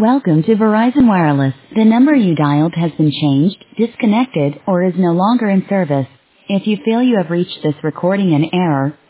Welcome to Verizon Wireless. The number you dialed has been changed, disconnected, or is no longer in service. If you feel you have reached this recording in error,